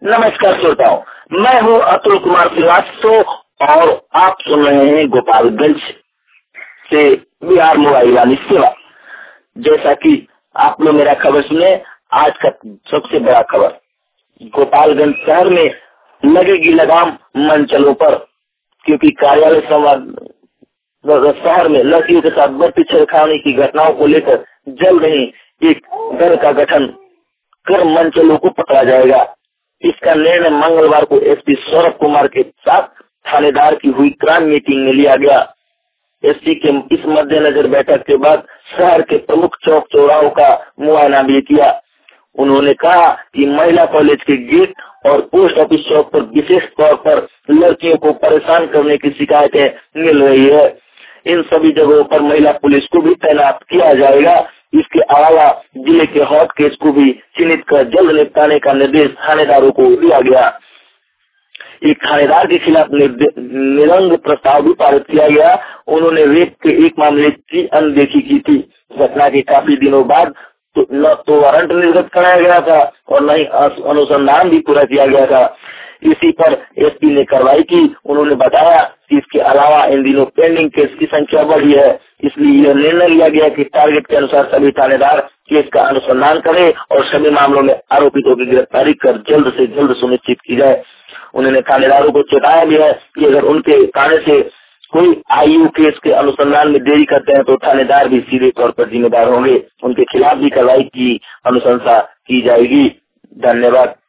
नमस्कार श्रोताओं, मैं हूं अतुल कुमार श्रीवास्तव और आप सुन रहे हैं गोपालगंज से बिहार मोबाइल वाली सेवा। जैसा कि आप लोग मेरा खबर सुने, आज का सबसे बड़ा खबर, गोपालगंज शहर में लगेगी लगाम मंचलों पर, क्योंकि कार्यालय शहर में लड़कियों के साथ बढ़ती छेड़खानी की घटनाओं को लेकर जल्द ही एक दल का गठन कर मंचलों को पकड़ा जाएगा। इसका निर्णय मंगलवार को एसपी सौरभ कुमार के साथ थानेदार की हुई क्राइम मीटिंग में लिया गया। एसपी के इस मद्देनजर बैठक के बाद शहर के प्रमुख चौक चौराहों का मुआयना भी किया। उन्होंने कहा कि महिला कॉलेज के गेट और पोस्ट ऑफिस चौक पर विशेष तौर पर लड़कियों को परेशान करने की शिकायतें मिल रही है। इन सभी जगहों पर महिला पुलिस को भी तैनात किया जाएगा। इसके अलावा जिले के हॉट केस को भी चिन्हित कर जल्द निपटाने का निर्देश थानेदारों को दिया गया। एक थानेदार के खिलाफ निलंग प्रस्ताव भी पारित किया गया। उन्होंने रेप के एक मामले की अनदेखी की थी। घटना के काफी दिनों बाद न तो वारंट निर्गत कराया गया था और न ही अनुसंधान भी पूरा किया गया था। इसी पर एसपी ने कार्रवाई की। उन्होंने बताया कि इसके अलावा इन दिनों पेंडिंग केस की संख्या बढ़ी है, इसलिए यह निर्णय लिया गया कि टारगेट के अनुसार सभी थानेदार केस का अनुसंधान करें और सभी मामलों में आरोपितों की गिरफ्तारी कर जल्द से जल्द सुनिश्चित की जाए। उन्होंने थानेदारों को चेताया भी है कि अगर उनके कहने से कोई आईयू केस के अनुसंधान में देरी करते हैं तो थानेदार भी सीधे तौर पर जिम्मेदार होंगे। उनके खिलाफ भी कार्रवाई की अनुशंसा की जाएगी। धन्यवाद।